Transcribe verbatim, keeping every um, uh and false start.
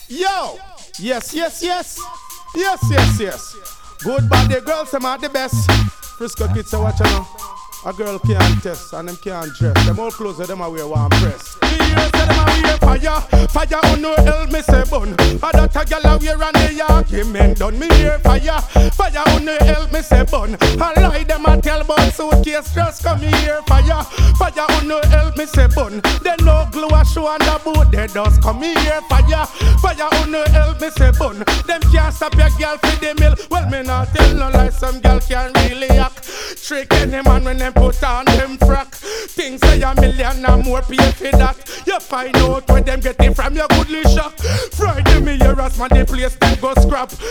Yo! Yes, yes, yes. Yes, yes, yes. Good body girls, them are the best. Frisco kids are watching now. A girl can't test and them can't dress. Them all clothes of them are wear one press. Me hear say them a wear fire. Fire on no hell me say bun. A that a gal a wear and they argument done. Me hear fire. Fire on no hell me say bun. A lie them a tell but suitcase just come me hear fire. Fire on no hell me say bun. They no glue a show on the boat. They dust come me hear fire. Fire on no hell me say bun. Them can't stop your girl for the mill. Well me not tell no lie. Some girl can really act. Trick any man when them put on them frack. Things say a million and more pay for that. You find out where them get it from your goodly shop. Friday me here as man the place them go scrap.